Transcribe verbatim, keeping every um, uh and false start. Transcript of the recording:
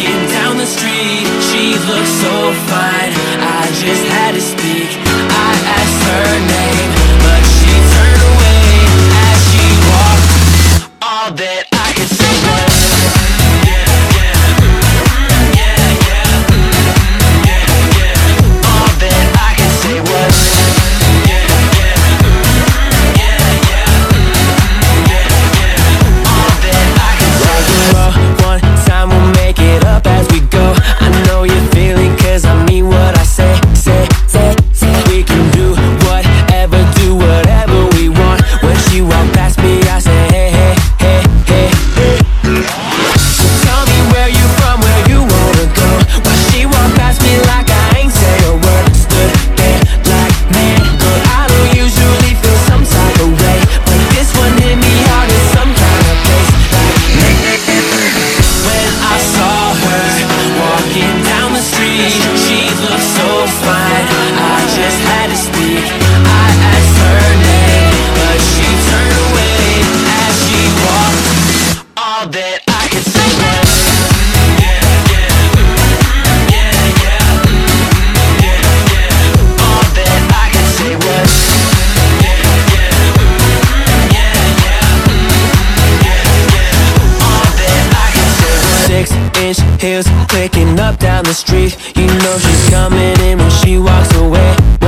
Walking down the street, she looked so fine, I just had to speak. I asked her name, but she turned away as she walked. All that I could say was yeah, yeah, yeah, yeah, yeah, yeah. All that I could say was yeah, yeah, yeah, yeah, yeah, yeah. All that I could say was one time we'll make it up as we go. I know you're feeling, cause I mean what I say, say, say, say. We can do whatever, do whatever we want. When she walked past me, I said hey, hey, hey, hey, hey. So tell me where you from, where you wanna go. While she walked past me like I ain't say a word. Stood there like, man, girl, I don't usually feel some type of way, but this one hit me hard in some kind of place. Like, when I saw her walking down the street, she looked so fine, I just had to speak. I asked her name, but she turned away as she walked. All that I could say was yeah, yeah, yeah, yeah, yeah, yeah. All that I could say was yeah, yeah, yeah, yeah, yeah, yeah. All that I could say was six inch heels clicking up down the street. You know she's coming in when she walks away.